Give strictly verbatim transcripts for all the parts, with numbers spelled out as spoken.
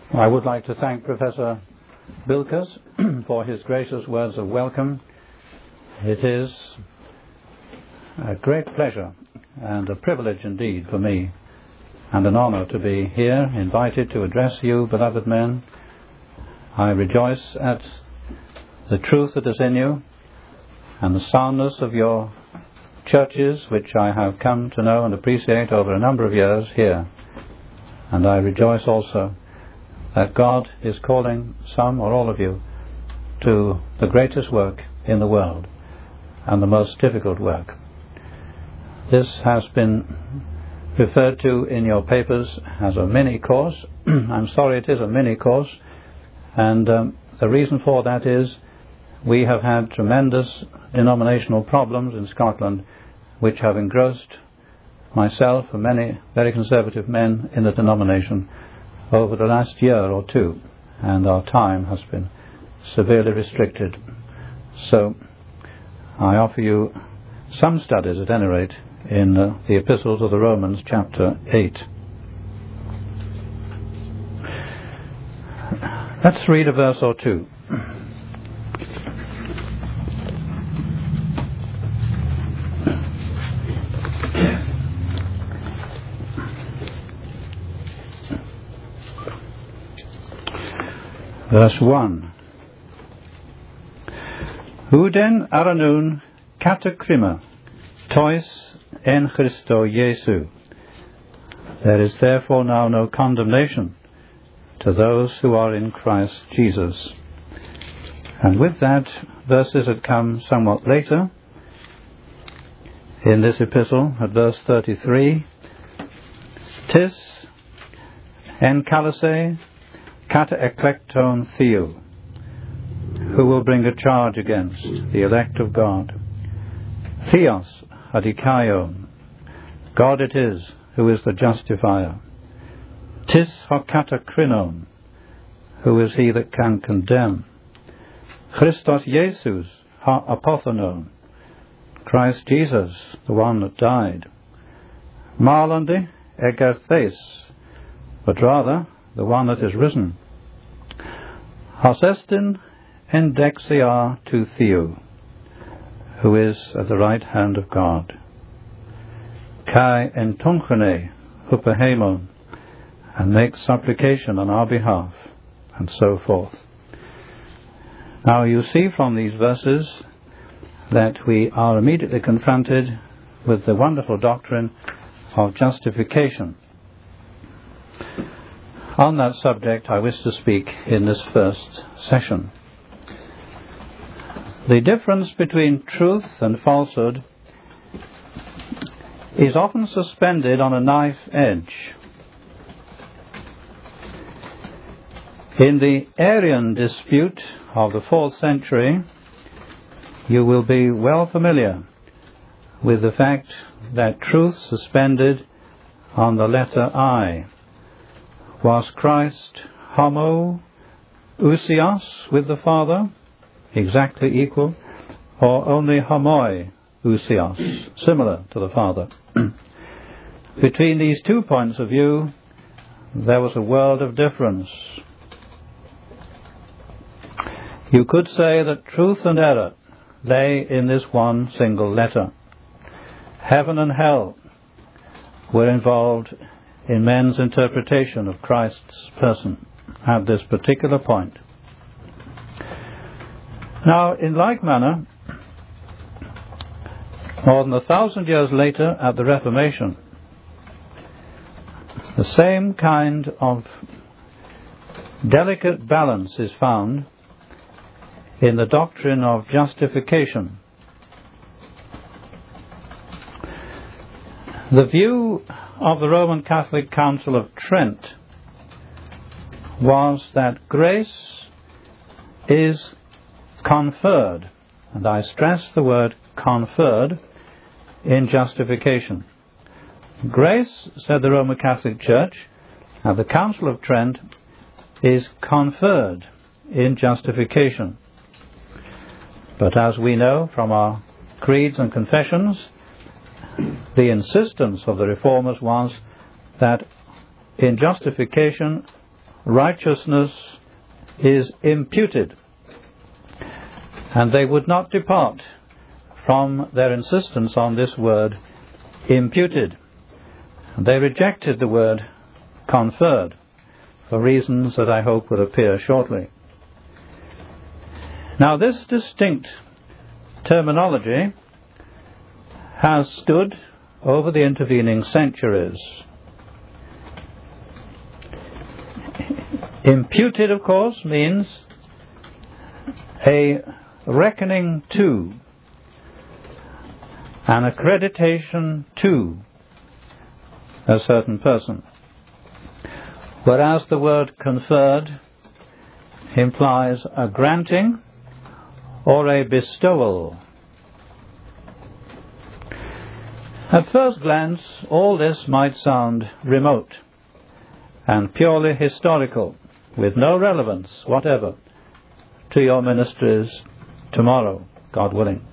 I would like to thank Professor Bilkers for his gracious words of welcome. It is a great pleasure and a privilege indeed for me, and an honour to be here, invited to address you, beloved men. I rejoice at the truth that is in you and the soundness of your churches, which I have come to know and appreciate over a number of years here. And I rejoice also that God is calling some or all of you to the greatest work in the world and the most difficult work. This has been referred to in your papers as a mini course. I'm sorry, it is a mini course, and um, the reason for that is we have had tremendous denominational problems in Scotland which have engrossed myself and many very conservative men in the denomination over the last year or two, and our time has been severely restricted. So I offer you some studies, at any rate, in uh, the Epistle to the Romans, chapter eight. Let's read a verse or two. Verse one. Uden aranun katakrima tois en Christo Jesu. There is therefore now no condemnation to those who are in Christ Jesus. And with that, verses that come somewhat later in this epistle, at verse thirty-three, tis en kalase kata eklekton theo, who will bring a charge against the elect of God. Theos adikaion, God it is who is the justifier. Tis ho katakrinon, who is he that can condemn. Christos Jesus ha apothanon, Christ Jesus, the one that died. Marlande egathes, but rather the one that is risen. Hosestin endexia to Theo, who is at the right hand of God. Kai entonchene hupahemon, and makes supplication on our behalf, and so forth. Now you see from these verses that we are immediately confronted with the wonderful doctrine of justification. On that subject I wish to speak in this first session. The difference between truth and falsehood is often suspended on a knife edge. In the Arian dispute of the fourth century, you will be well familiar with the fact that truth suspended on the letter I. Was Christ homo ousios with the Father, exactly equal, or only homoi ousios, similar to the Father? Between these two points of view, there was a world of difference. You could say that truth and error lay in this one single letter. Heaven and hell were involved in men's interpretation of Christ's person at this particular point. Now, in like manner, more than a thousand years later at the Reformation, the same kind of delicate balance is found in the doctrine of justification. The view of the Roman Catholic Council of Trent was that grace is conferred, and I stress the word conferred, in justification. Grace, said the Roman Catholic Church, at the Council of Trent, is conferred in justification. But as we know from our creeds and confessions, the insistence of the Reformers was that in justification righteousness is imputed, and they would not depart from their insistence on this word imputed. They rejected the word conferred, for reasons that I hope will appear shortly. Now, this distinct terminology has stood over the intervening centuries. Imputed, of course, means a reckoning to, an accreditation to a certain person, whereas the word conferred implies a granting or a bestowal. At first glance, all this might sound remote and purely historical, with no relevance whatever to your ministries tomorrow, God willing.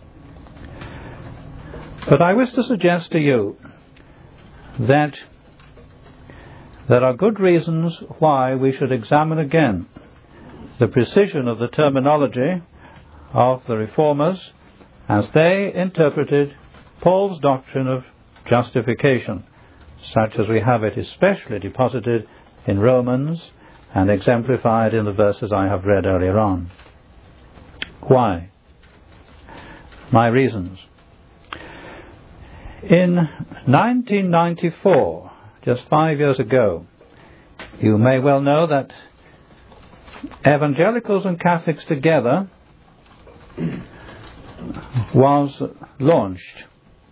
But I wish to suggest to you that there are good reasons why we should examine again the precision of the terminology of the Reformers as they interpreted Paul's doctrine of justification, such as we have it especially deposited in Romans and exemplified in the verses I have read earlier on. Why? My reasons. In nineteen ninety-four, just five years ago, you may well know that Evangelicals and Catholics Together was launched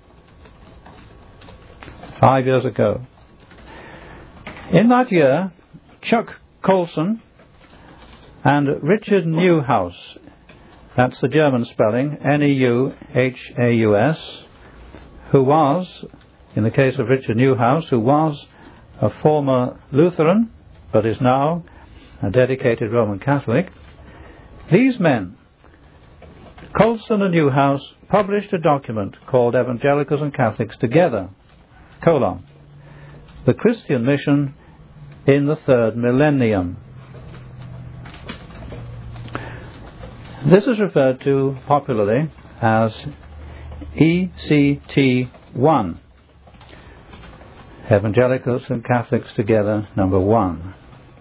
five years ago. In that year, Chuck Colson and Richard Neuhaus, that's the German spelling, N E U H A U S, who was, in the case of Richard Neuhaus, who was a former Lutheran, but is now a dedicated Roman Catholic, these men, Colson and Neuhaus, published a document called Evangelicals and Catholics Together, colon, the Christian Mission in the Third Millennium. This is referred to popularly as E C T one, Evangelicals and Catholics Together, number one.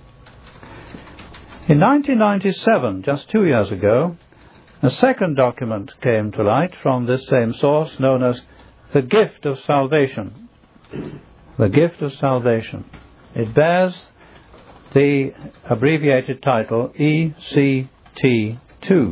In nineteen ninety-seven, just two years ago, a second document came to light from this same source, known as the Gift of Salvation. The Gift of Salvation. It bears the abbreviated title E C T two.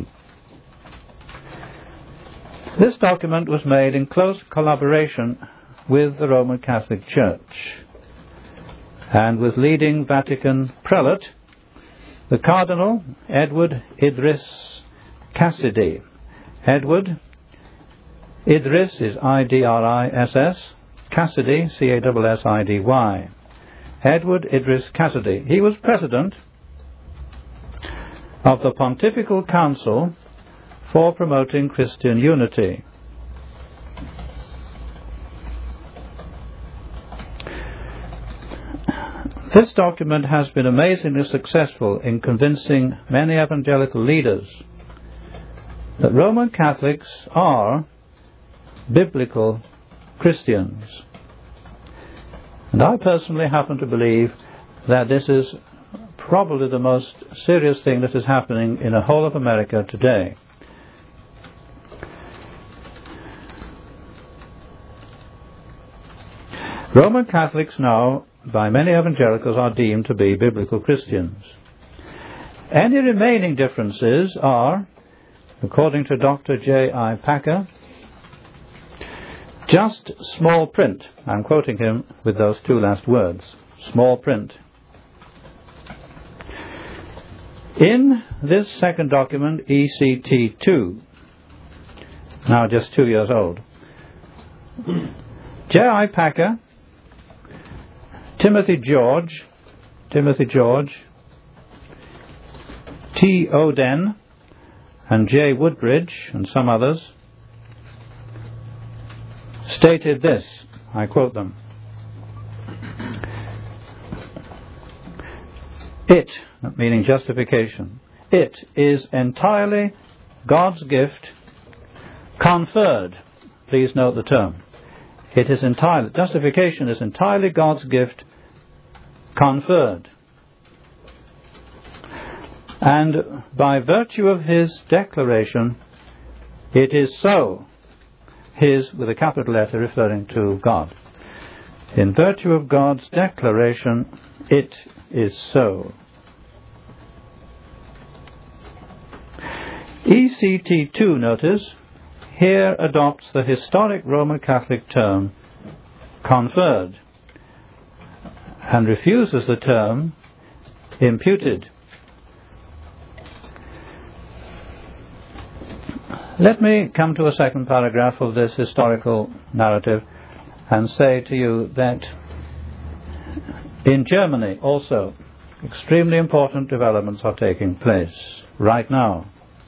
This document was made in close collaboration with the Roman Catholic Church and with leading Vatican prelate, the Cardinal Edward Idris Cassidy. Edward Idris is I D R I S S, Cassidy, C A S S I D Y. Edward Idris Cassidy. He was president of the Pontifical Council for Promoting Christian Unity. This document has been amazingly successful in convincing many evangelical leaders that Roman Catholics are biblical Christians. And I personally happen to believe that this is probably the most serious thing that is happening in the whole of America today. Roman Catholics now, by many evangelicals, are deemed to be biblical Christians. Any remaining differences are, according to Doctor J I Packer, just small print. I'm quoting him with those two last words, small print. In this second document, E C T two, now just two years old, J I Packer, Timothy George, Timothy George, T. Oden, and J. Woodbridge, and some others, stated this, I quote them: It, meaning justification, it is entirely God's gift conferred. Please note the term. It is entirely, justification is entirely God's gift conferred. And by virtue of his declaration, it is so. His with a capital letter referring to God. In virtue of God's declaration, it is so. E C T two, notice, here adopts the historic Roman Catholic term conferred and refuses the term imputed. Let me come to a second paragraph of this historical narrative and say to you that in Germany also extremely important developments are taking place right now.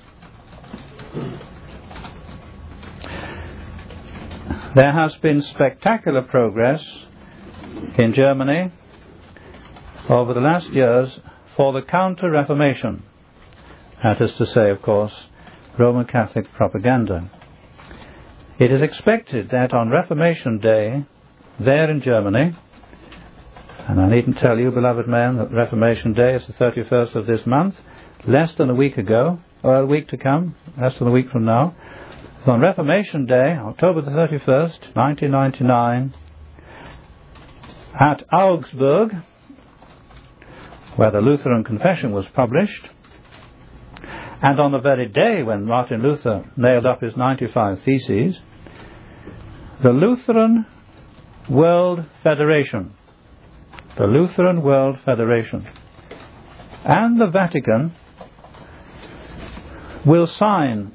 There has been spectacular progress in Germany over the last years for the Counter-Reformation. That is to say, of course, Roman Catholic propaganda. It is expected that on Reformation Day, there in Germany, and I needn't tell you, beloved men, that Reformation Day is the thirty-first of this month, less than a week ago, or a week to come, less than a week from now. So on Reformation Day, October the thirty-first, nineteen ninety-nine, at Augsburg, where the Lutheran Confession was published, and on the very day when Martin Luther nailed up his ninety-five Theses, the Lutheran World Federation, the Lutheran World Federation, and the Vatican will sign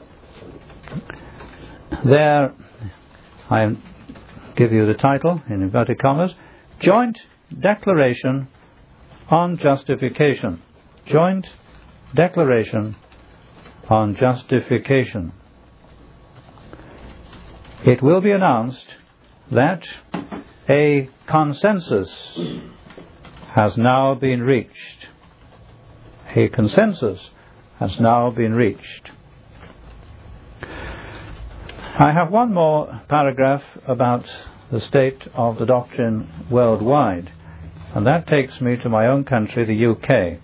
their, I give you the title in inverted commas, Joint Declaration on Justification. Joint Declaration on Justification. It will be announced that a consensus has now been reached. A consensus has now been reached. I have one more paragraph about the state of the doctrine worldwide, and that takes me to my own country, the U K.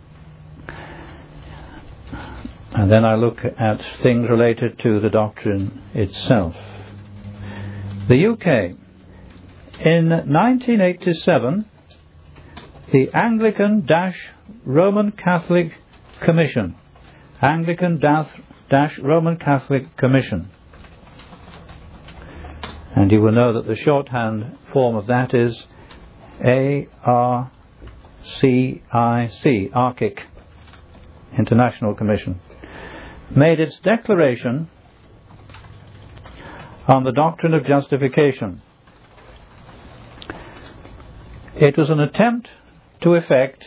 And then I look at things related to the doctrine itself. The U K. In nineteen eighty-seven, the Anglican-Roman Catholic Commission, Anglican-Roman Catholic Commission, and you will know that the shorthand form of that is A R C I C, ARCIC, International Commission, made its declaration on the doctrine of justification. It was an attempt to effect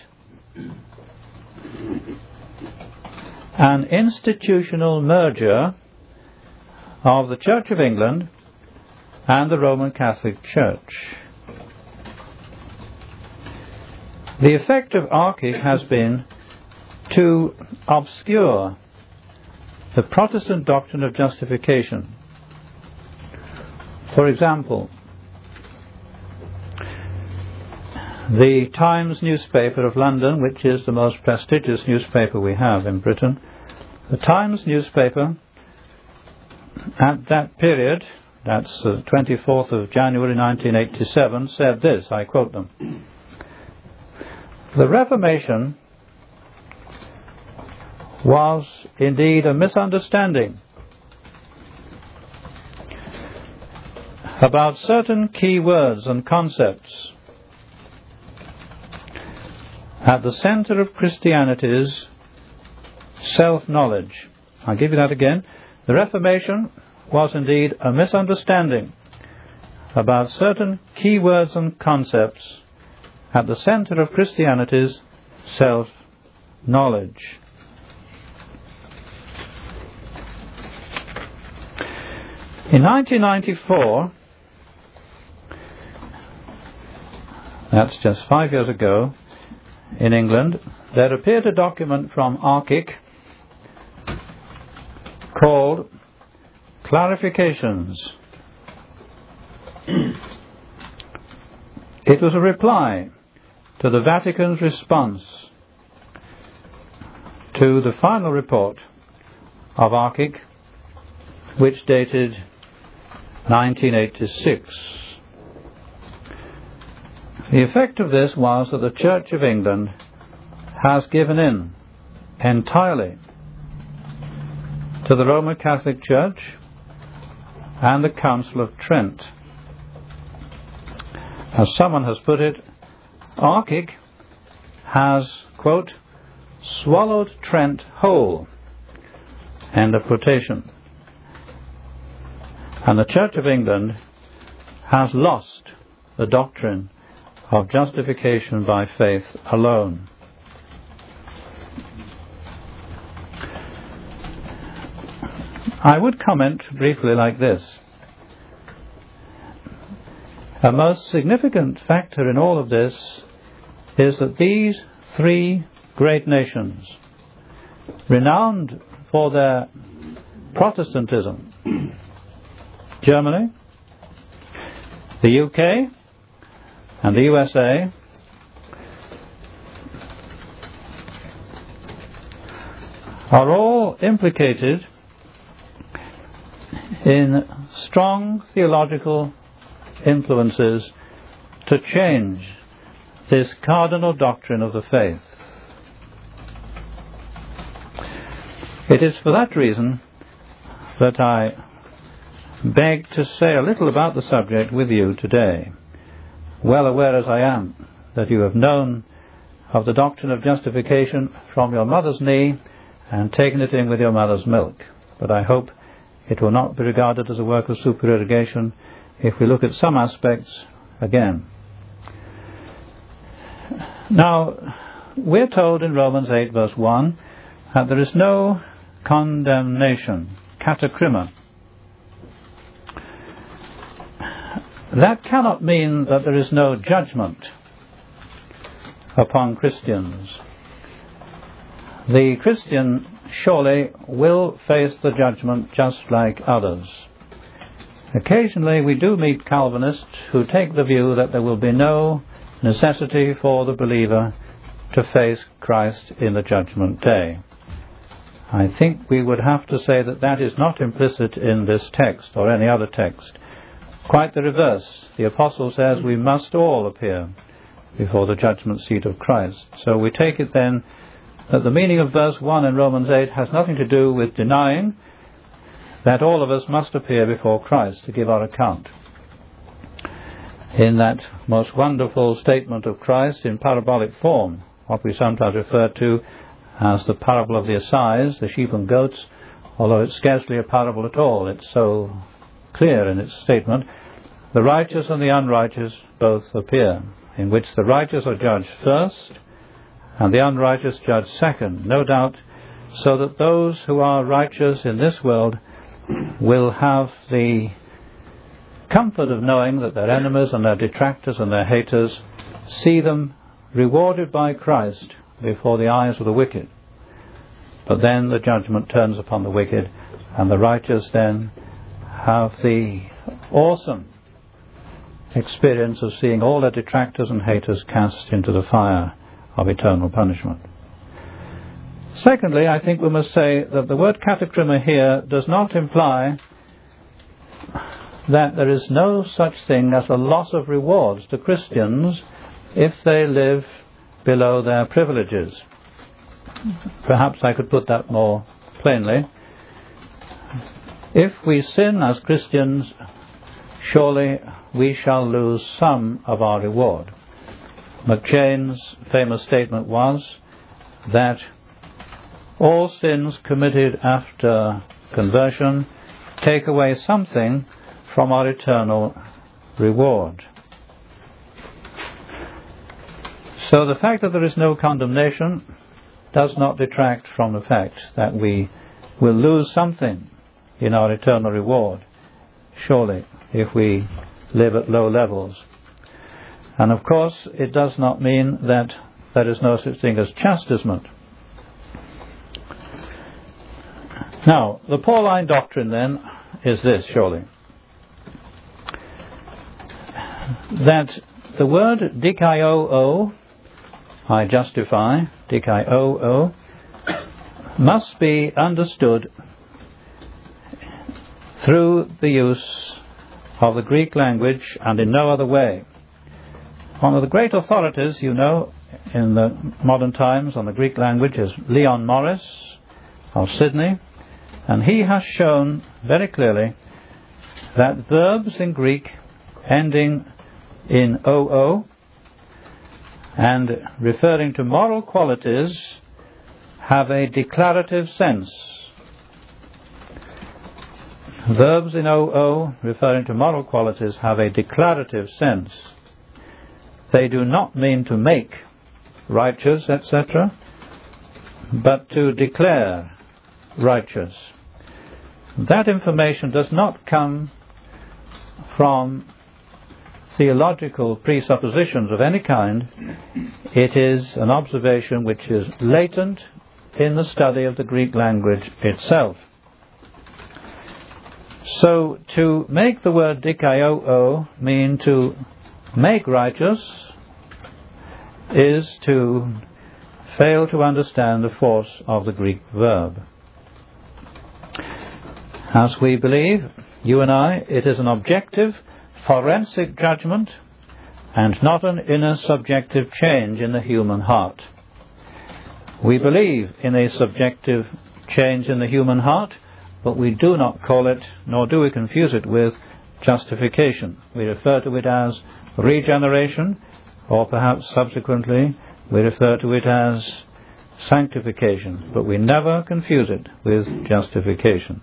an institutional merger of the Church of England and the Roman Catholic Church. The effect of ARCIC has been to obscure the Protestant doctrine of justification. For example, the Times newspaper of London, which is the most prestigious newspaper we have in Britain, the Times newspaper at that period, that's the twenty-fourth of January nineteen eighty-seven, said this, I quote them: "The Reformation was indeed a misunderstanding about certain key words and concepts at the center of Christianity's self-knowledge." I'll give you that again. The Reformation was indeed a misunderstanding about certain key words and concepts at the center of Christianity's self-knowledge. In nineteen ninety-four, that's just five years ago, in England, there appeared a document from Archic called Clarifications. It was a reply to the Vatican's response to the final report of Archic, which dated nineteen eighty-six. The effect of this was that the Church of England has given in entirely to the Roman Catholic Church and the Council of Trent. As someone has put it, Archic has, quote, swallowed Trent whole, end of quotation. And the Church of England has lost the doctrine of justification by faith alone. I would comment briefly like this. A most significant factor in all of this is that these three great nations, renowned for their Protestantism, Germany, the U K, and the U S A, are all implicated in strong theological influences to change this cardinal doctrine of the faith. It is for that reason that I beg to say a little about the subject with you today, well aware as I am that you have known of the doctrine of justification from your mother's knee and taken it in with your mother's milk. But I hope it will not be regarded as a work of supererogation if we look at some aspects again. Now, we're told in Romans eight verse one that there is no condemnation, katakrima. That cannot mean that there is no judgment upon Christians. The Christian surely will face the judgment just like others. Occasionally we do meet Calvinists who take the view that there will be no necessity for the believer to face Christ in the judgment day. I think we would have to say that that is not implicit in this text or any other text. Quite the reverse. The Apostle says we must all appear before the judgment seat of Christ. So we take it then that the meaning of verse one in Romans eight has nothing to do with denying that all of us must appear before Christ to give our account. In that most wonderful statement of Christ in parabolic form, what we sometimes refer to as the parable of the assize, the sheep and goats, although it's scarcely a parable at all, it's so clear in its statement, the righteous and the unrighteous both appear, in which the righteous are judged first and the unrighteous judged second, no doubt, so that those who are righteous in this world will have the comfort of knowing that their enemies and their detractors and their haters see them rewarded by Christ before the eyes of the wicked. But then the judgment turns upon the wicked, and the righteous then have the awesome experience of seeing all their detractors and haters cast into the fire of eternal punishment. Secondly, I think we must say that the word katakrima here does not imply that there is no such thing as a loss of rewards to Christians if they live below their privileges. Perhaps I could put that more plainly. If we sin as Christians, surely we shall lose some of our reward. McChain's famous statement was that all sins committed after conversion take away something from our eternal reward. So the fact that there is no condemnation does not detract from the fact that we will lose something in our eternal reward, surely, if we live at low levels. And of course, it does not mean that there is no such thing as chastisement. Now, the Pauline doctrine then is this, surely, that the word dikaio, I justify, dikaio, must be understood through the use of the Greek language and in no other way. One of the great authorities, you know, in the modern times on the Greek language is Leon Morris of Sydney, and he has shown very clearly that verbs in Greek ending in oo and referring to moral qualities have a declarative sense. Verbs in oo referring to moral qualities have a declarative sense. They do not mean to make righteous, et cetera, but to declare righteous. That information does not come from theological presuppositions of any kind. It is an observation which is latent in the study of the Greek language itself. So to make the word dikaio mean to make righteous is to fail to understand the force of the Greek verb. As we believe, you and I, it is an objective, forensic judgment and not an inner subjective change in the human heart. We believe in a subjective change in the human heart, but we do not call it, nor do we confuse it with, justification. We refer to it as regeneration, or perhaps subsequently we refer to it as sanctification, but we never confuse it with justification.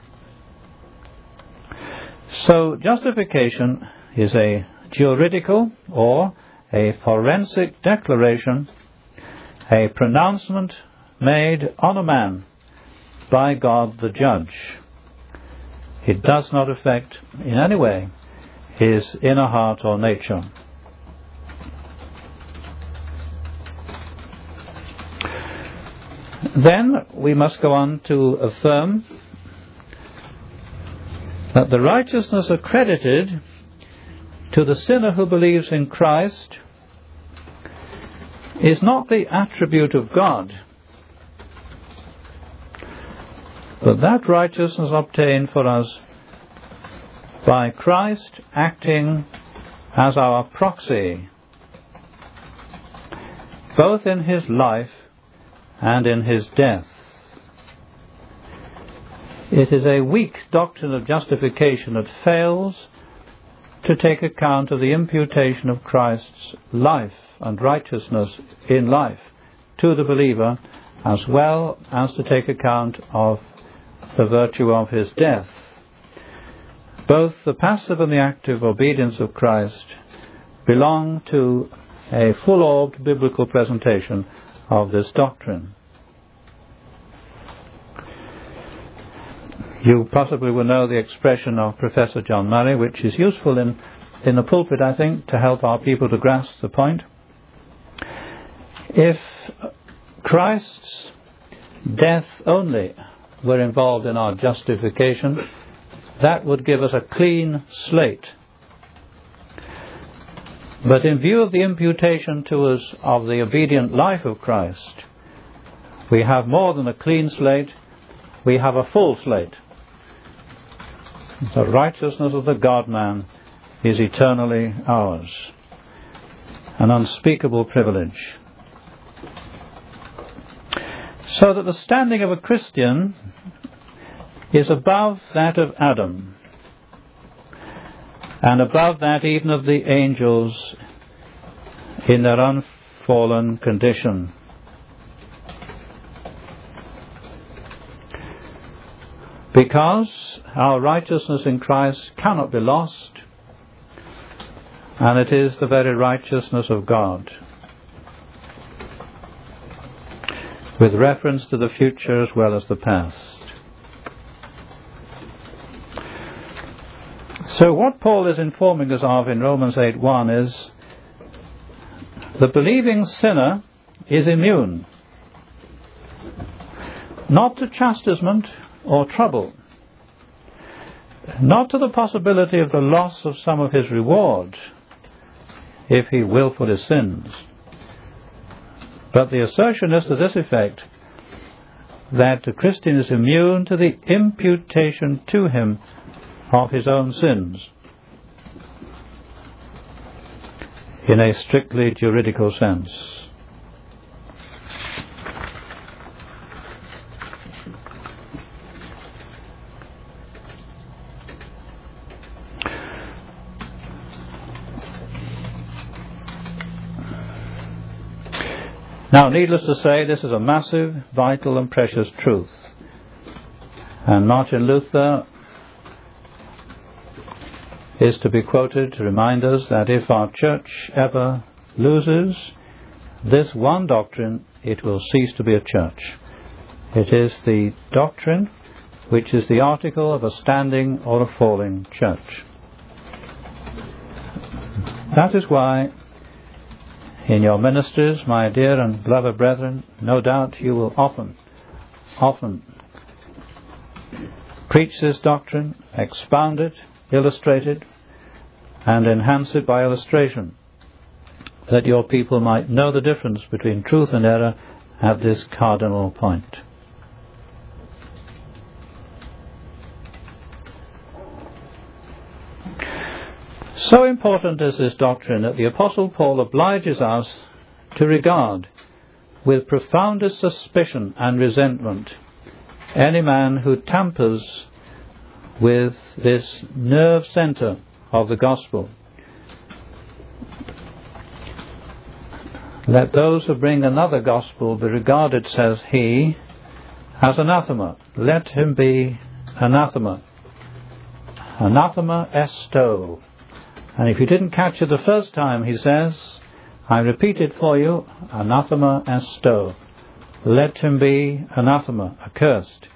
So justification is a juridical or a forensic declaration, a pronouncement made on a man by God the judge. It does not affect in any way his inner heart or nature. Then we must go on to affirm that the righteousness accredited to the sinner who believes in Christ is not the attribute of God, but that righteousness obtained for us by Christ acting as our proxy, both in his life and in his death. It is a weak doctrine of justification that fails to take account of the imputation of Christ's life and righteousness in life to the believer, as well as to take account of the virtue of his death. Both the passive and the active obedience of Christ belong to a full-orbed biblical presentation of this doctrine. You possibly will know the expression of Professor John Murray, which is useful in, in the pulpit, I think, to help our people to grasp the point. If Christ's death only were involved in our justification, that would give us a clean slate. But in view of the imputation to us of the obedient life of Christ, we have more than a clean slate, we have a full slate. The righteousness of the God-man is eternally ours, an unspeakable privilege. So that the standing of a Christian is above that of Adam, and above that even of the angels in their unfallen condition. Because our righteousness in Christ cannot be lost, and it is the very righteousness of God, with reference to the future as well as the past. So what Paul is informing us of in Romans eight one is the believing sinner is immune, not to chastisement or trouble, not to the possibility of the loss of some of his reward if he wilfully sins, but the assertion is to this effect, that the Christian is immune to the imputation to him of his own sins in a strictly juridical sense. Now, needless to say, this is a massive, vital and precious truth. And Martin Luther is to be quoted to remind us that if our church ever loses this one doctrine, it will cease to be a church. It is the doctrine which is the article of a standing or a falling church. That is why in your ministries, my dear and beloved brethren, no doubt you will often, often preach this doctrine, expound it, illustrate it, and enhance it by illustration, that your people might know the difference between truth and error at this cardinal point. So important is this doctrine that the Apostle Paul obliges us to regard with profoundest suspicion and resentment any man who tampers with this nerve centre of the gospel. Let those who bring another gospel be regarded, says he, as anathema. Let him be anathema. Anathema esto. And if you didn't catch it the first time, he says, I repeat it for you, anathema esto. Let him be anathema, accursed.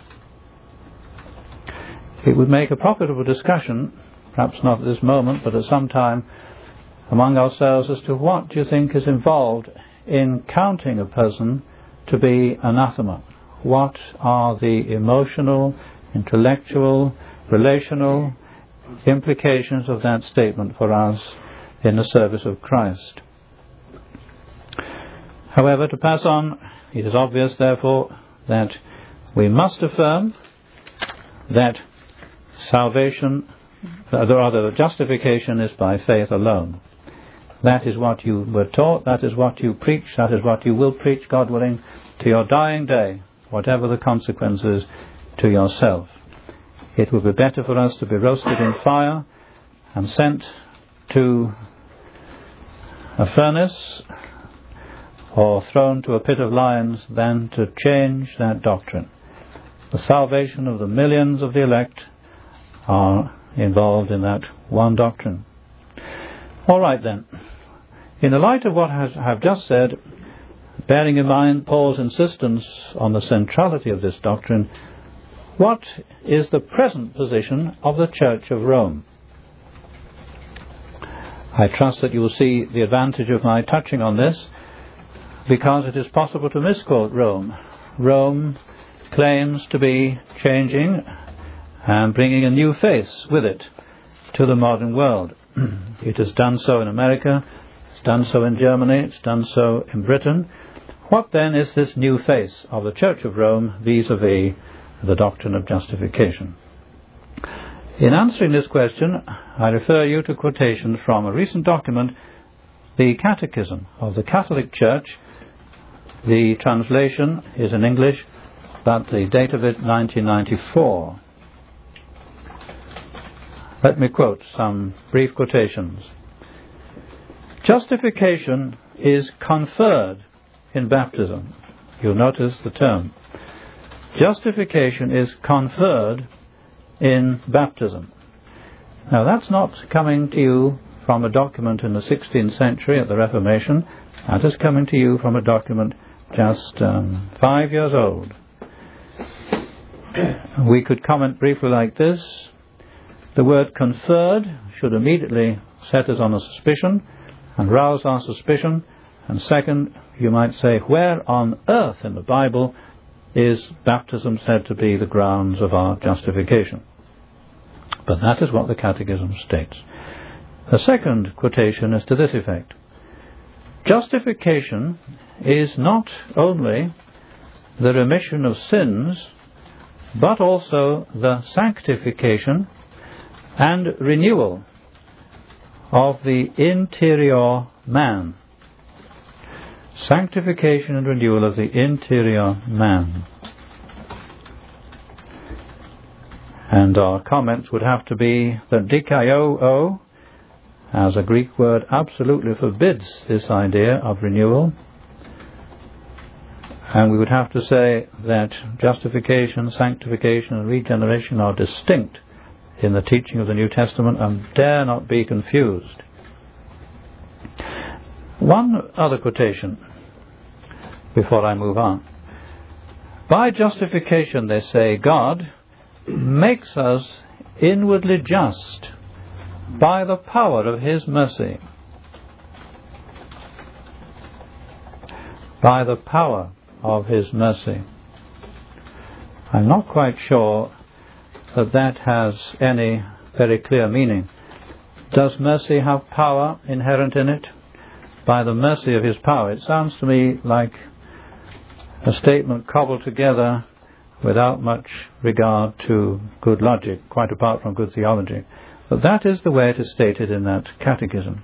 It would make a profitable discussion, perhaps not at this moment, but at some time, among ourselves as to what do you think is involved in counting a person to be anathema. What are the emotional, intellectual, relational implications of that statement for us in the service of Christ? However, to pass on, it is obvious, therefore, that we must affirm that salvation, or rather justification, is by faith alone. That is what you were taught, that is what you preach, that is what you will preach, God willing, to your dying day, whatever the consequences to yourself. It would be better for us to be roasted in fire and sent to a furnace or thrown to a pit of lions than to change that doctrine. The salvation of the millions of the elect are involved in that one doctrine. All right then. In the light of what I have just said, bearing in mind Paul's insistence on the centrality of this doctrine, what is the present position of the Church of Rome? I trust that you will see the advantage of my touching on this, because it is possible to misquote Rome. Rome claims to be changing and bringing a new face with it to the modern world. It has done so in America, it's done so in Germany, it's done so in Britain. What then is this new face of the Church of Rome vis-a-vis the doctrine of justification? In answering this question, I refer you to quotations from a recent document, the Catechism of the Catholic Church. The translation is in English, but the date of it, nineteen ninety-four. Let me quote some brief quotations. Justification is conferred in baptism. You'll notice the term. Justification is conferred in baptism. Now that's not coming to you from a document in the sixteenth century at the Reformation. That is coming to you from a document just um, five years old. We could comment briefly like this. The word conferred should immediately set us on a suspicion and rouse our suspicion And second, you might say, where on earth in the Bible is baptism said to be the grounds of our justification? But that is what the Catechism states. The second quotation is to this effect: justification is not only the remission of sins, but also the sanctification and renewal of the interior man. Sanctification and renewal of the interior man. And our comments would have to be that dikaio, as a Greek word, absolutely forbids this idea of renewal. And we would have to say that justification, sanctification and regeneration are distinct in the teaching of the New Testament and dare not be confused. One other quotation before I move on. By justification, they say, God makes us inwardly just by the power of His mercy. By the power of His mercy. I'm not quite sure that that has any very clear meaning. Does mercy have power inherent in it? By the mercy of His power. It sounds to me like a statement cobbled together without much regard to good logic, quite apart from good theology. But that is the way it is stated in that catechism.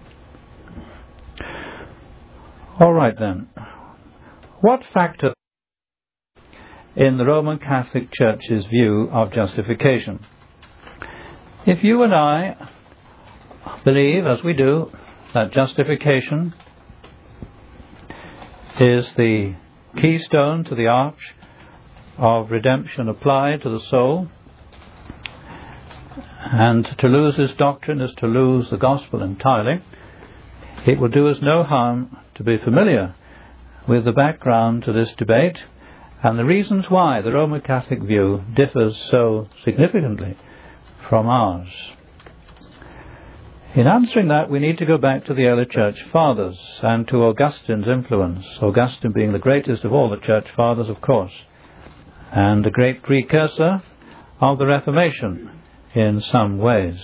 All right then. What factor in the Roman Catholic Church's view of justification? If you and I believe, as we do, that justification is the keystone to the arch of redemption applied to the soul, and to lose this doctrine is to lose the gospel entirely, it will do us no harm to be familiar with the background to this debate and the reasons why the Roman Catholic view differs so significantly from ours. In answering that, we need to go back to the early Church Fathers and to Augustine's influence, Augustine being the greatest of all the Church Fathers, of course, and the great precursor of the Reformation in some ways.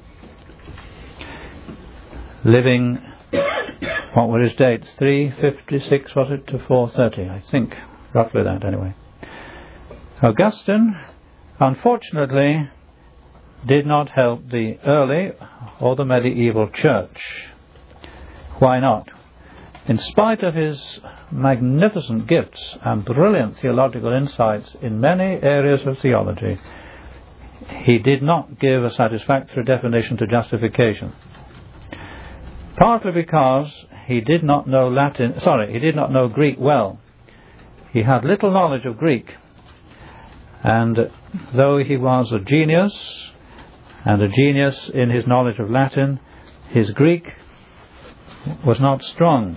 Living, what were his dates? three fifty-six, was it, to four thirty? I think, roughly that anyway. Augustine, unfortunately, did not help the early or the medieval church. Why not? In spite of his magnificent gifts and brilliant theological insights in many areas of theology, he did not give a satisfactory definition to justification. Partly because he did not know Latin, sorry, he did not know Greek well. He had little knowledge of Greek, and though he was a genius, and a genius in his knowledge of Latin, his Greek was not strong.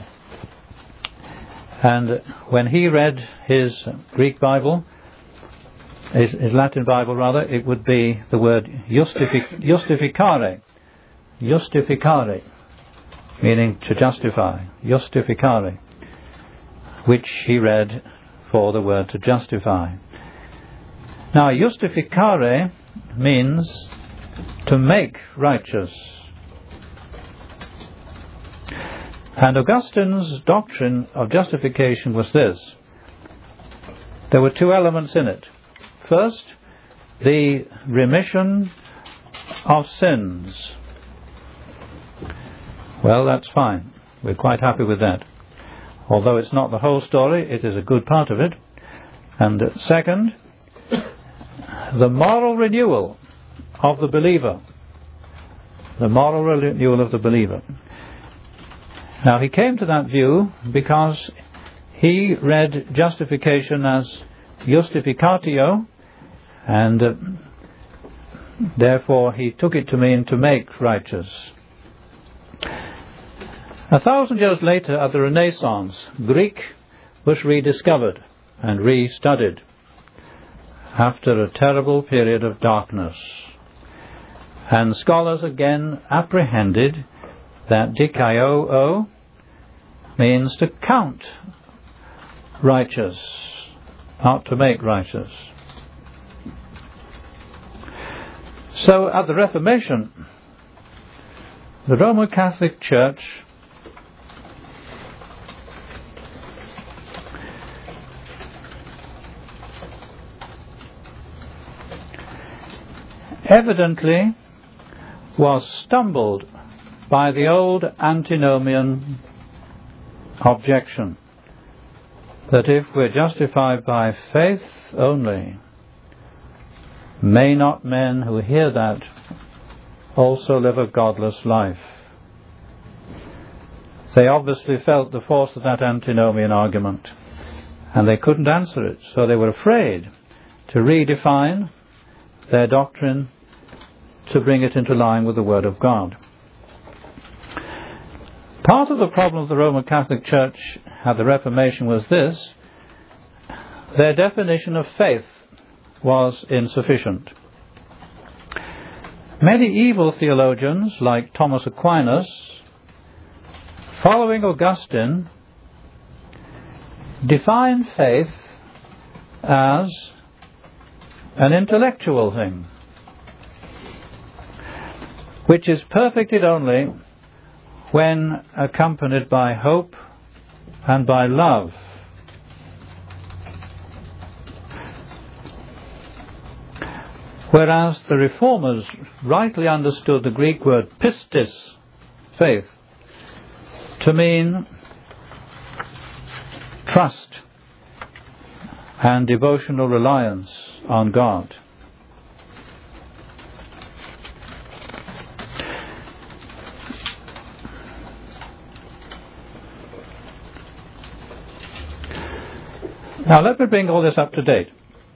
And when he read his Greek Bible, his, his Latin Bible rather, it would be the word justific, justificare, justificare, meaning to justify, justificare, which he read for the word to justify. Now, justificare means to make righteous. And Augustine's doctrine of justification was this. There were two elements in it. First, the remission of sins. Well, that's fine. We're quite happy with that. Although it's not the whole story, it is a good part of it. And second, the moral renewal of the believer. The moral renewal of the believer. Now, he came to that view because he read justification as justificatio, and uh, therefore he took it to mean to make righteous. A thousand years later, at the Renaissance, Greek was rediscovered and re-studied after a terrible period of darkness. And scholars again apprehended that dikaio means to count righteous, not to make righteous. So at the Reformation, the Roman Catholic Church evidently was stumbled by the old antinomian objection that if we're justified by faith only, may not men who hear that also live a godless life? They obviously felt the force of that antinomian argument, and they couldn't answer it, so they were afraid to redefine their doctrine to bring it into line with the Word of God. Part of the problem of the Roman Catholic Church at the Reformation was this: their definition of faith was insufficient. Medieval theologians like Thomas Aquinas, following Augustine, defined faith as an intellectual thing, which is perfected only when accompanied by hope and by love. Whereas the Reformers rightly understood the Greek word pistis, faith, to mean trust and devotional reliance on God. Now let me bring all this up to date.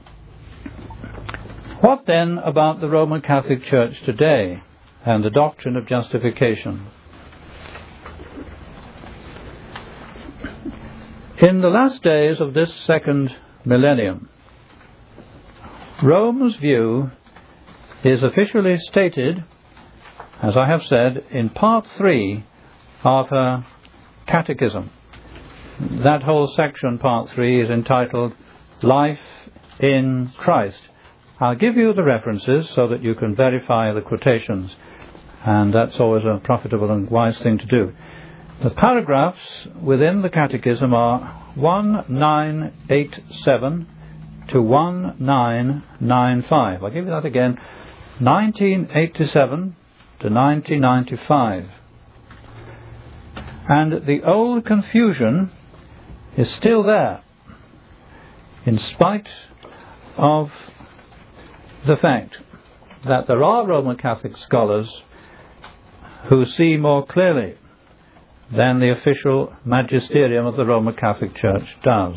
What then about the Roman Catholic Church today and the doctrine of justification? In the last days of this second millennium, Rome's view is officially stated, as I have said, in part three of her catechism. That whole section, part three, is entitled Life in Christ. I'll give you the references so that you can verify the quotations, and that's always a profitable and wise thing to do. The paragraphs within the catechism are one nine eight seven to one nine nine five. I'll give you that again, nineteen eighty-seven to nineteen ninety-five. And the old confusion is still there, in spite of the fact that there are Roman Catholic scholars who see more clearly than the official magisterium of the Roman Catholic Church does.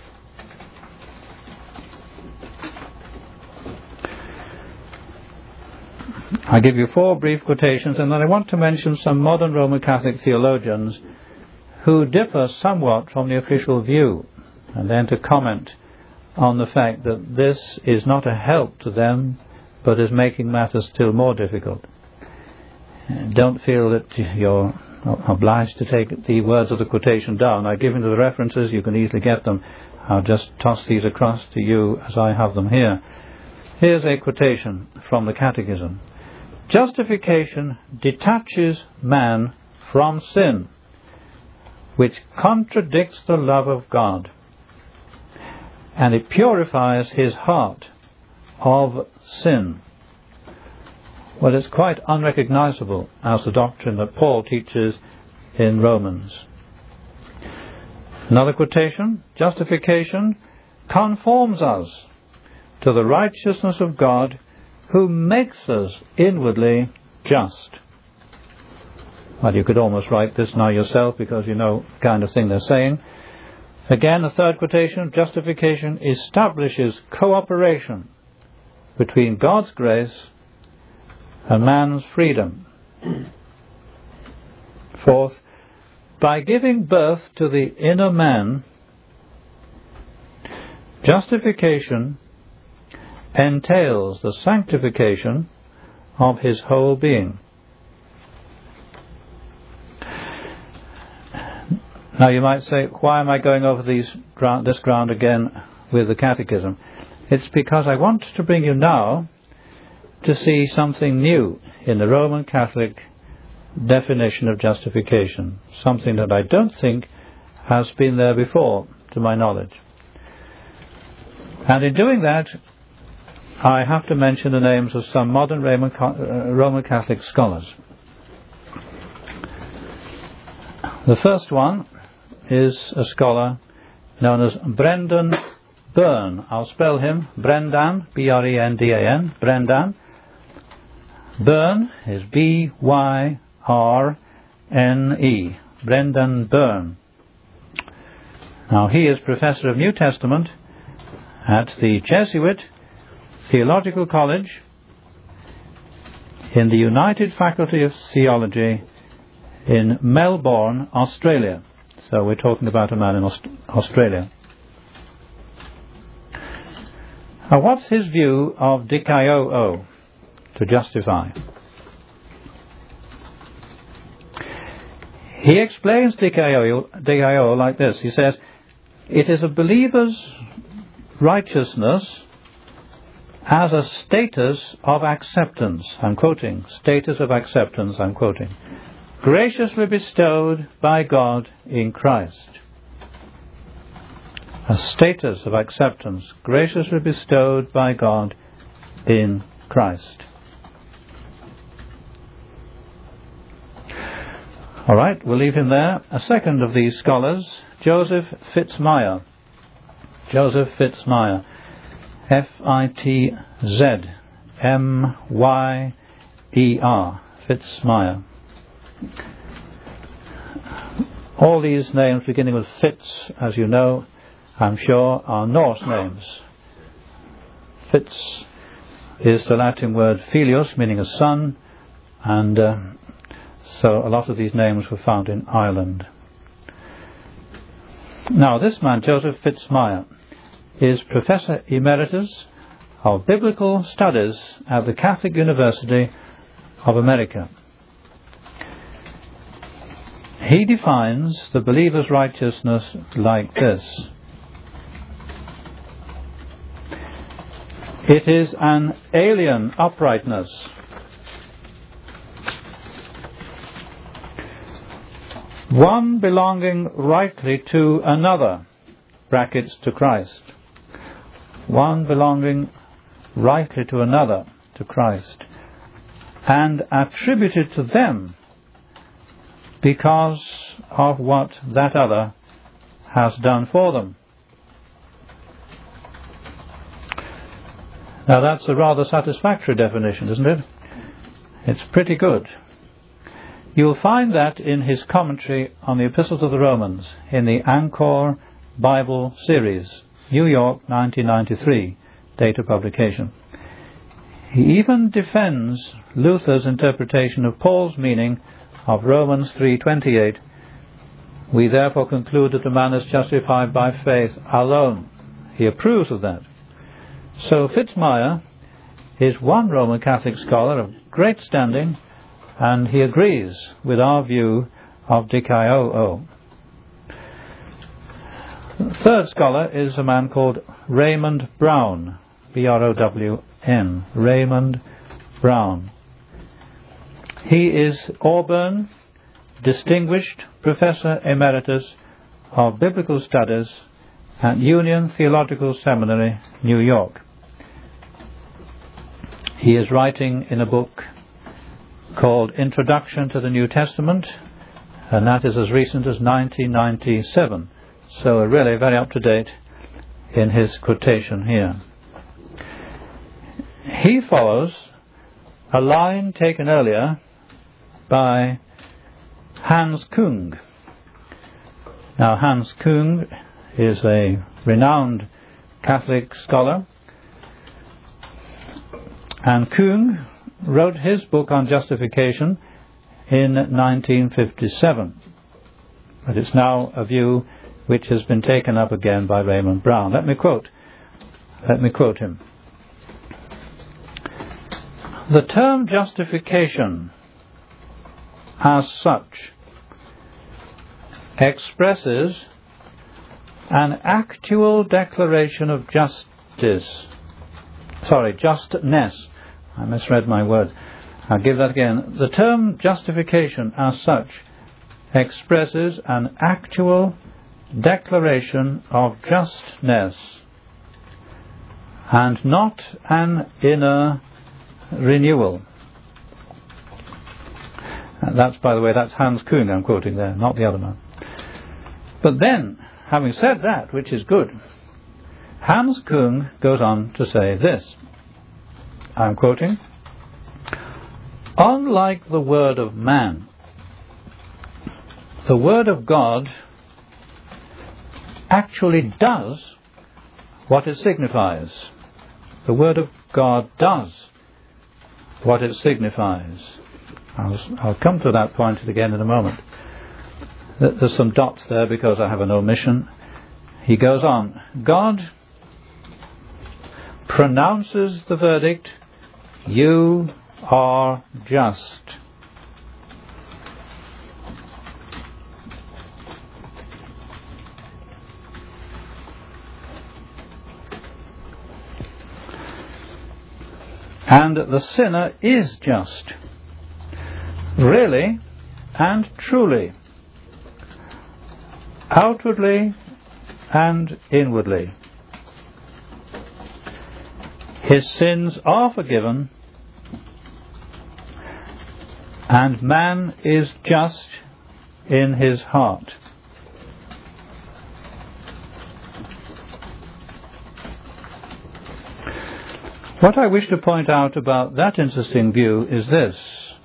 I give you four brief quotations, and then I want to mention some modern Roman Catholic theologians who differ somewhat from the official view, and then to comment on the fact that this is not a help to them, but is making matters still more difficult. Don't feel that you're obliged to take the words of the quotation down. I've given you the references, you can easily get them. I'll just toss these across to you as I have them here. Here's a quotation from the Catechism. Justification detaches man from sin, which contradicts the love of God, and it purifies his heart of sin. Well, it's quite unrecognizable as the doctrine that Paul teaches in Romans. Another quotation, justification conforms us to the righteousness of God, who makes us inwardly just. Well, you could almost write this now yourself, because you know the kind of thing they're saying. Again, a third quotation, justification establishes cooperation between God's grace and man's freedom. Fourth, by giving birth to the inner man, justification entails the sanctification of his whole being. Now you might say, why am I going over these ground, this ground again with the Catechism? It's because I want to bring you now to see something new in the Roman Catholic definition of justification, something that I don't think has been there before, to my knowledge. And in doing that, I have to mention the names of some modern Roman, uh, Roman Catholic scholars. The first one is a scholar known as Brendan Byrne. I'll spell him Brendan, B R E N D A N, Brendan. Byrne is B Y R N E, Brendan Byrne. Now he is Professor of New Testament at the Jesuit Theological College in the United Faculty of Theology in Melbourne, Australia. So we're talking about a man in Aust- Australia. Now what's his view of dikaio, to justify? He explains dikaio, dikaio like this. He says, it is a believer's righteousness as a status of acceptance. I'm quoting, status of acceptance, I'm quoting. Graciously bestowed by God in Christ. A status of acceptance, graciously bestowed by God in Christ. All right, we'll leave him there. A second of these scholars, Joseph Fitzmyer. Joseph Fitzmyer. F I T Z M Y E R. Fitzmyer. All these names beginning with Fitz, as you know, I'm sure, are Norse names. Fitz is the Latin word filius, meaning a son, and uh, so a lot of these names were found in Ireland. Now this man, Joseph Fitzmyer, is Professor Emeritus of Biblical Studies at the Catholic University of America. He defines the believer's righteousness like this. It is an alien uprightness, one belonging rightly to another, brackets to Christ, one belonging rightly to another, to Christ, and attributed to them because of what that other has done for them. Now that's a rather satisfactory definition, isn't it? It's pretty good. You'll find that in his commentary on the Epistle to the Romans in the Anchor Bible series, New York, nineteen ninety-three, date of publication. He even defends Luther's interpretation of Paul's meaning of Romans three twenty-eight. We therefore conclude that a man is justified by faith alone. He approves of that. So Fitzmyer is one Roman Catholic scholar of great standing, and he agrees with our view of dikaio. The third scholar is a man called Raymond Brown, B R O W N, Raymond Brown. He is Auburn Distinguished Professor Emeritus of Biblical Studies at Union Theological Seminary, New York. He is writing in a book called Introduction to the New Testament, and that is as recent as nineteen ninety-seven, so really very up to date in his quotation here. He follows a line taken earlier by Hans Kung. Now Hans Kung is a renowned Catholic scholar, and Kung wrote his book on justification in nineteen fifty-seven, but it's now a view which has been taken up again by Raymond Brown. Let me quote let me quote him. The term justification as such expresses an actual declaration of justice. Sorry, justness. I misread my word. I'll give that again. The term justification as such expresses an actual declaration of justness and not an inner renewal. And that's, by the way, that's Hans Küng I'm quoting there, not the other man. But then, having said that, which is good, Hans Küng goes on to say this. I'm quoting, "Unlike the word of man, the word of God actually does what it signifies." The word of God does what it signifies. I'll, I'll come to that point again in a moment. There's some dots there because I have an omission. He goes on, God pronounces the verdict, "You are just." And the sinner is just, really and truly, outwardly and inwardly. His sins are forgiven, and man is just in his heart. What I wish to point out about that interesting view is this,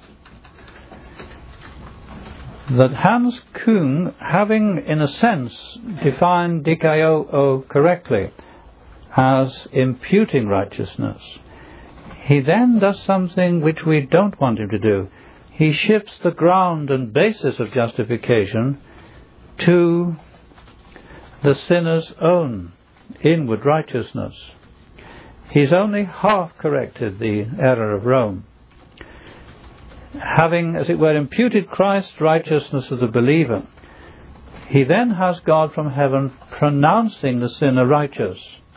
that Hans Küng, having in a sense defined dikaio correctly as imputing righteousness, he then does something which we don't want him to do. He shifts the ground and basis of justification to the sinner's own inward righteousness. He's only half corrected the error of Rome. Having, as it were, imputed Christ's righteousness to the believer, he then has God from heaven pronouncing the sinner righteous.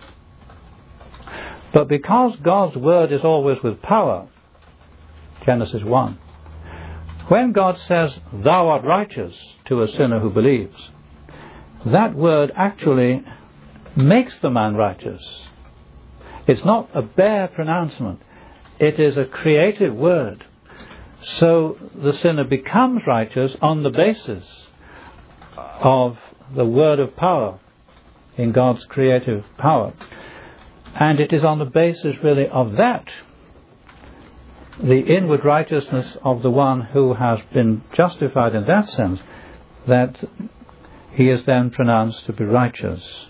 But because God's word is always with power, Genesis one, when God says, "Thou art righteous," to a sinner who believes, that word actually makes the man righteous. It's not a bare pronouncement. It is a creative word. So the sinner becomes righteous on the basis of the word of power in God's creative power. And it is on the basis really of that, the inward righteousness of the one who has been justified in that sense, that he is then pronounced to be righteous.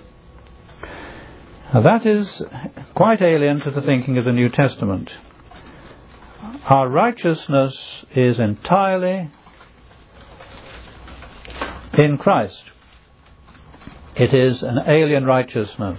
Now that is quite alien to the thinking of the New Testament. Our righteousness is entirely in Christ. It is an alien righteousness.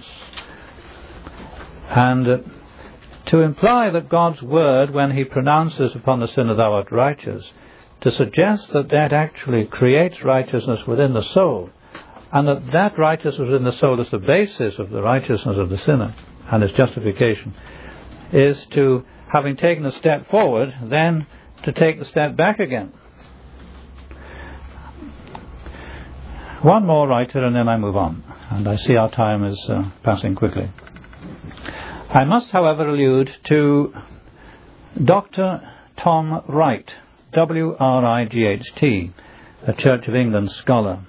And to imply that God's word, when he pronounces upon the sinner, "Thou art righteous," to suggest that that actually creates righteousness within the soul, and that that righteousness within the soul is the basis of the righteousness of the sinner and his justification, is to, having taken a step forward, then to take the step back again. One more writer and then I move on, and I see our time is uh, passing quickly. I must, however, allude to Doctor Tom Wright, W R I G H T, a Church of England scholar,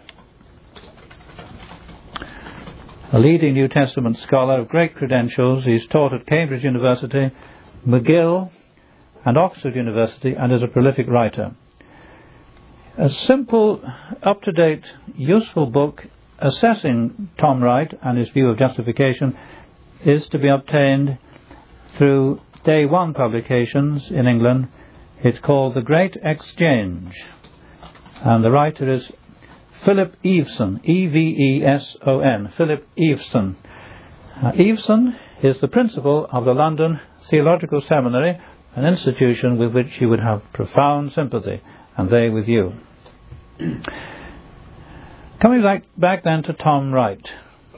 a leading New Testament scholar of great credentials. He's taught at Cambridge University, McGill and Oxford University, and is a prolific writer. A simple, up-to-date, useful book assessing Tom Wright and his view of justification is to be obtained through Day One Publications in England. It's called The Great Exchange, and the writer is Philip Eveson, E V E S O N, Philip Eveson. Uh, Eveson is the principal of the London Theological Seminary, an institution with which you would have profound sympathy, and they with you. Coming back, back then to Tom Wright.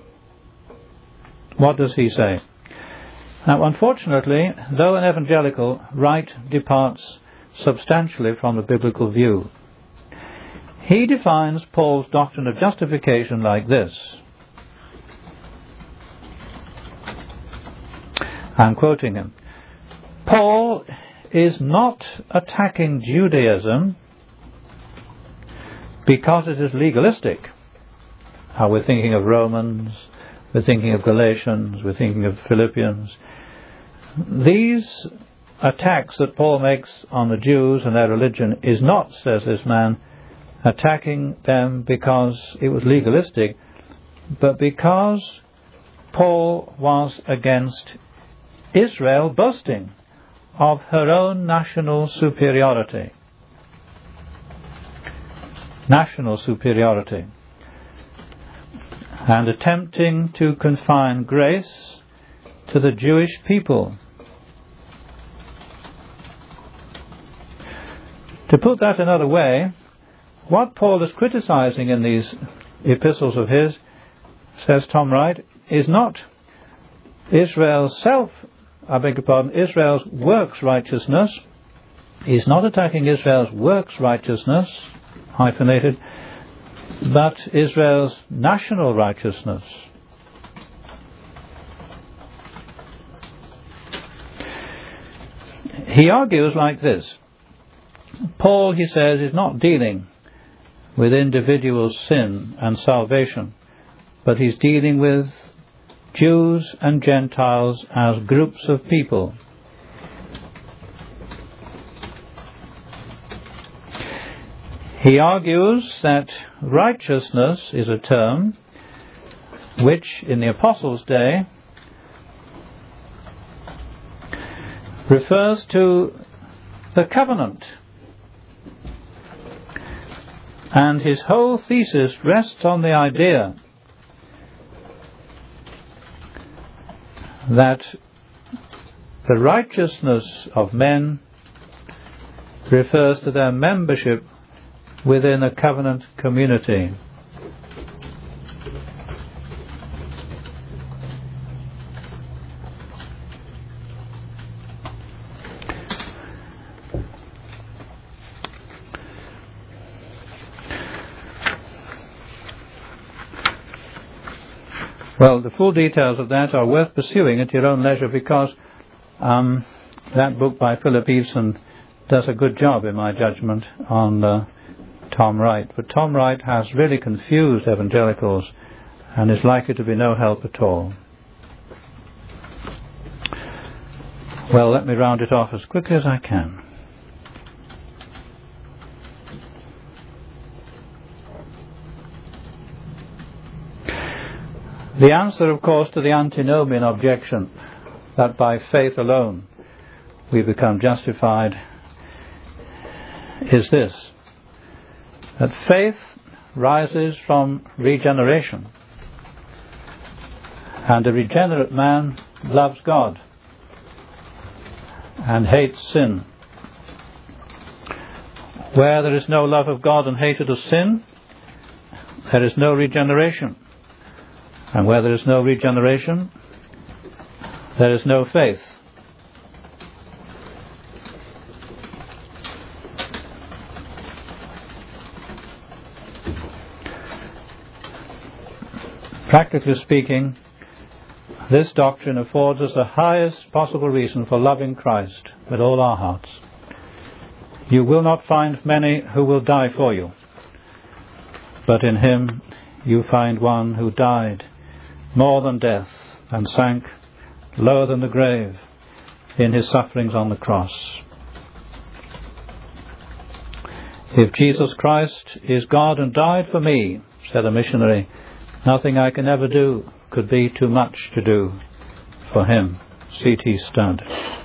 What does he say? Now, unfortunately, though an evangelical, Wright departs substantially from the biblical view. He defines Paul's doctrine of justification like this. I'm quoting him. Paul is not attacking Judaism because it is legalistic. How we're thinking of Romans, we're thinking of Galatians, we're thinking of Philippians. These attacks that Paul makes on the Jews and their religion is not, says this man, attacking them because it was legalistic, but because Paul was against Israel boasting of her own national superiority. National superiority. And attempting to confine grace to the Jewish people. To put that another way, what Paul is criticizing in these epistles of his, says Tom Wright, is not Israel's self, I beg your pardon, Israel's works righteousness. He's not attacking Israel's works righteousness, hyphenated, but Israel's national righteousness. He argues like this. Paul, he says, is not dealing with individual sin and salvation, but he's dealing with Jews and Gentiles as groups of people. He argues that righteousness is a term which, in the Apostles' day, refers to the covenant. And his whole thesis rests on the idea that the righteousness of men refers to their membership within a covenant community. Well, the full details of that are worth pursuing at your own leisure, because um, that book by Philip Eveson does a good job, in my judgment, on uh, Tom Wright. But Tom Wright has really confused evangelicals and is likely to be no help at all. Well, let me round it off as quickly as I can. The answer, of course, to the antinomian objection that by faith alone we become justified is this: that faith rises from regeneration, and a regenerate man loves God and hates sin. Where there is no love of God and hatred of sin, there is no regeneration. And where there is no regeneration, there is no faith. Practically speaking, this doctrine affords us the highest possible reason for loving Christ with all our hearts. You will not find many who will die for you, but in him you find one who died more than death, and sank lower than the grave in his sufferings on the cross. If Jesus Christ is God and died for me, said a missionary, nothing I can ever do could be too much to do for him. C T Studd.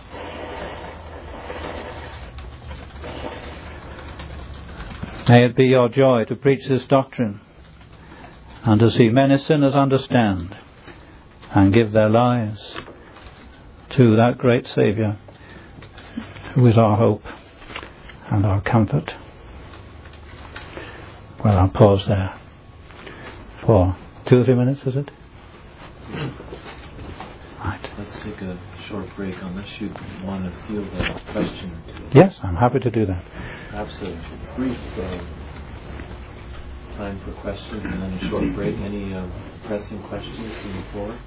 May it be your joy to preach this doctrine and to see many sinners understand and give their lives to that great Saviour who is our hope and our comfort. Well, I'll pause there. for two or three minutes, is it? Right. Let's take a short break unless you want to field a question. Yes, I'm happy to do that. Perhaps a brief uh, time for questions and then a short break. Any uh, pressing questions from the floor?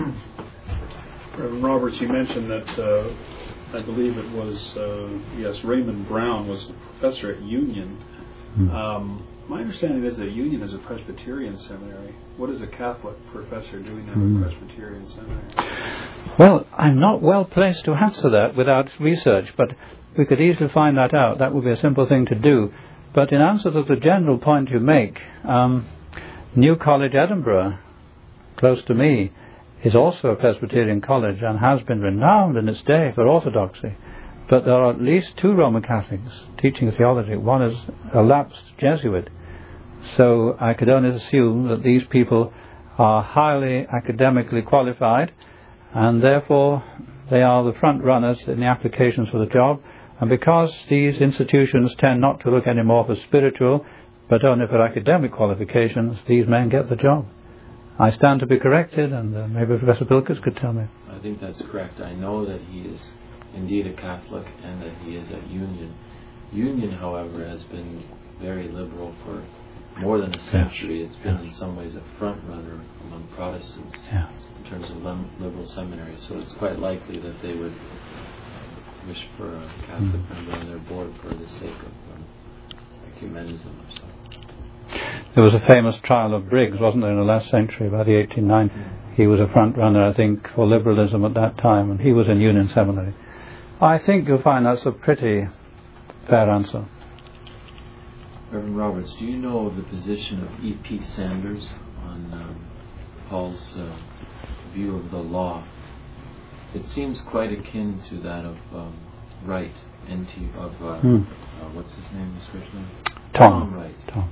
Reverend Roberts, you mentioned that uh, I believe it was uh, yes Raymond Brown was a professor at Union. Mm. Um, my understanding is that Union is a Presbyterian seminary. What is a Catholic professor doing at mm. a Presbyterian seminary? Well, I'm not well placed to answer that without research, but we could easily find that out. That would be a simple thing to do. But in answer to the general point you make, um, New College, Edinburgh, close to me, is also a Presbyterian college and has been renowned in its day for orthodoxy. But there are at least two Roman Catholics teaching theology. One is a lapsed Jesuit. So I could only assume that these people are highly academically qualified, and therefore they are the front runners in the applications for the job. And because these institutions tend not to look any more for spiritual, but only for academic qualifications, these men get the job. I stand to be corrected, and uh, maybe Professor Bilkes could tell me. I think that's correct. I know that he is indeed a Catholic and that he is at Union. Union, however, has been very liberal for more than a century. It's been in some ways a front runner among Protestants yeah. in terms of liberal seminaries. So it's quite likely that they would wish for a Catholic mm. member on their board for the sake of um, ecumenism or so. There was a famous trial of Briggs, wasn't there, in the last century, about the eighteen ninety. Mm. He was a front runner, I think, for liberalism at that time, and he was in Union Seminary. I think you'll find that's a pretty fair answer. Reverend Roberts, do you know of the position of E P Sanders on um, Paul's uh, view of the law? It seems quite akin to that of um, Wright, N T of uh, hmm. uh, what's his name, his first name? Tom. Tom Wright. Tom.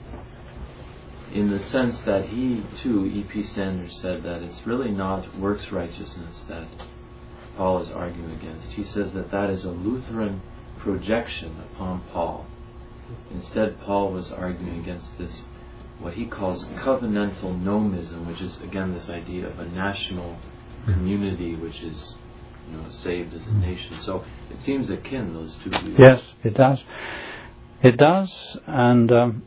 In the sense that he too, E P Sanders, said that it's really not works righteousness that Paul is arguing against. He says that that is a Lutheran projection upon Paul. Instead, Paul was arguing against this, what he calls covenantal nomism, which is again this idea of a national community which is, you know, saved as a nation. So it seems akin, those two views. Yes, it does. It does, and um,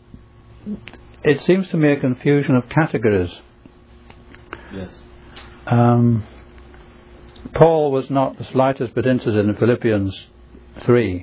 it seems to me a confusion of categories. Yes. Um, Paul was not the slightest bit interested in Philippians three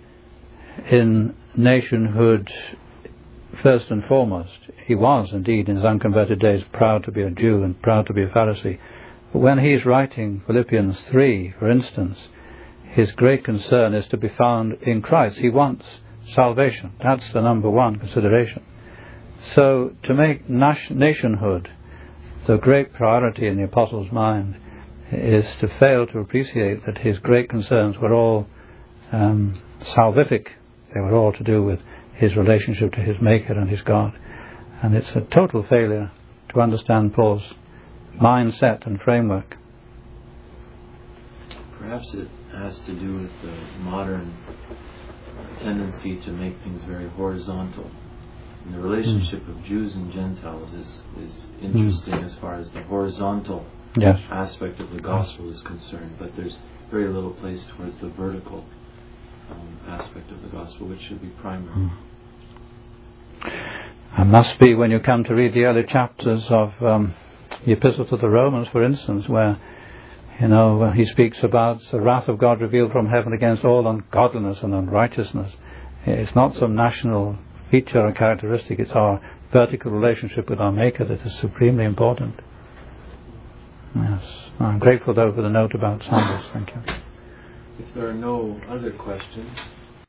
in nationhood first and foremost. He was indeed in his unconverted days proud to be a Jew and proud to be a Pharisee. But when he's writing Philippians three, for instance, his great concern is to be found in Christ. He wants salvation. That's the number one consideration. So to make nationhood the great priority in the apostle's mind is to fail to appreciate that his great concerns were all um, salvific. They were all to do with his relationship to his Maker and his God. And it's a total failure to understand Paul's mindset and framework. Perhaps it has to do with the modern tendency to make things very horizontal. And the relationship mm. of Jews and Gentiles is, is interesting mm. as far as the horizontal yes. aspect of the gospel is concerned, but there's very little place towards the vertical um, aspect of the gospel, which should be primary. Mm. It must be when you come to read the early chapters of um, the Epistle to the Romans, for instance, where, you know, he speaks about the wrath of God revealed from heaven against all ungodliness and unrighteousness. It's not some national feature or characteristic, it's our vertical relationship with our Maker that is supremely important. Yes. I'm grateful though for the note about Sanders. Thank you. If there are no other questions,